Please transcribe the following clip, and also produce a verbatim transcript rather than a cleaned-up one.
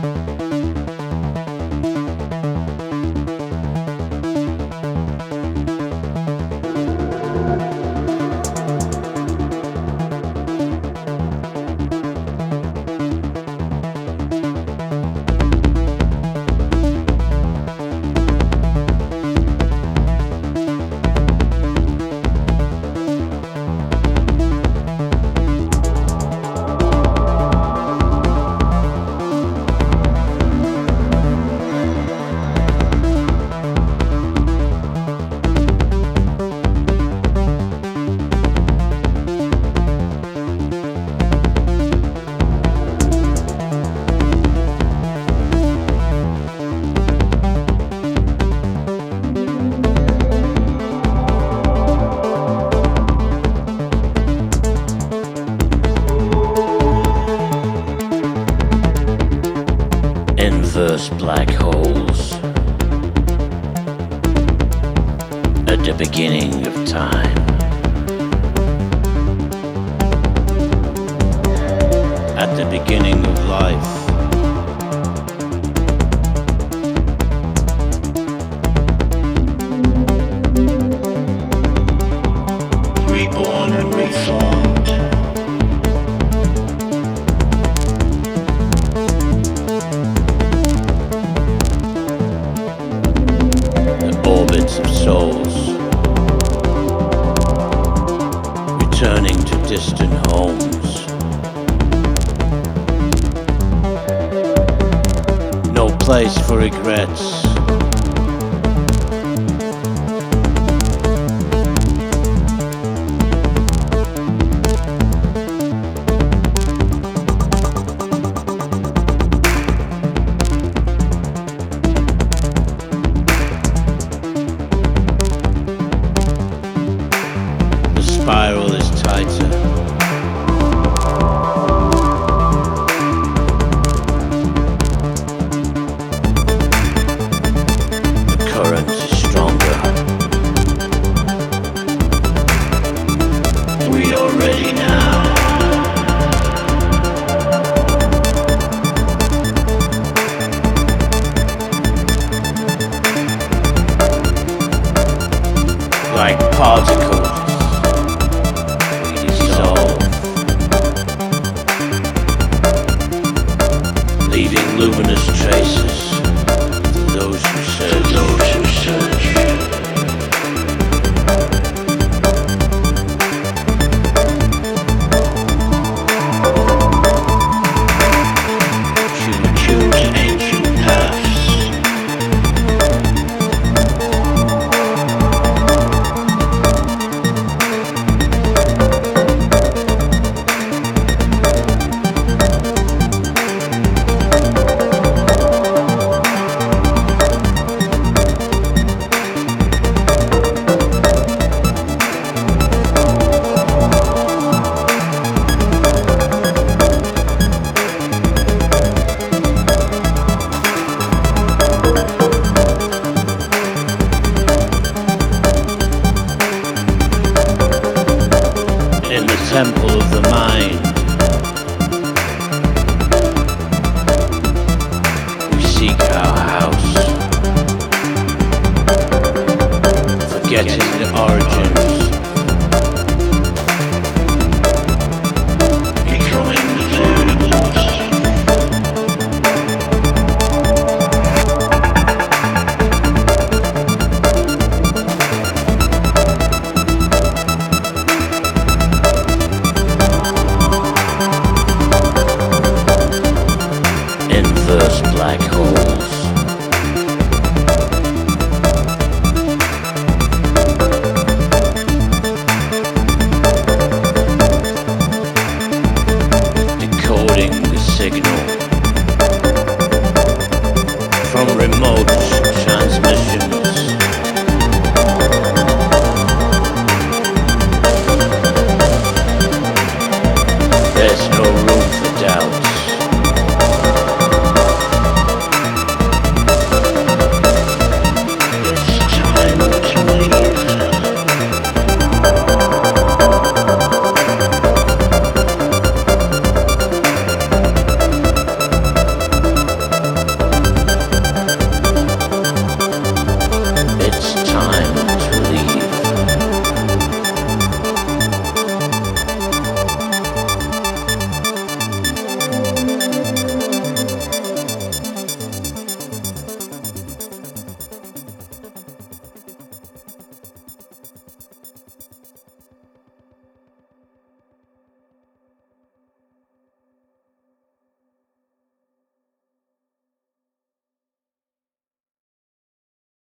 Inverse black holes at the beginning of time, at the beginning of life. Reborn and reformed. Orbits of souls returning to distant homes. No place for regrets. Spiral is tighter. The current is stronger. We are ready now. Like particles leaving luminous traces to those who search. Those who search. To choose ancient paths. In the temple of the mind, we seek our house, forgetting the origins, becoming the variables. Inverse black holes.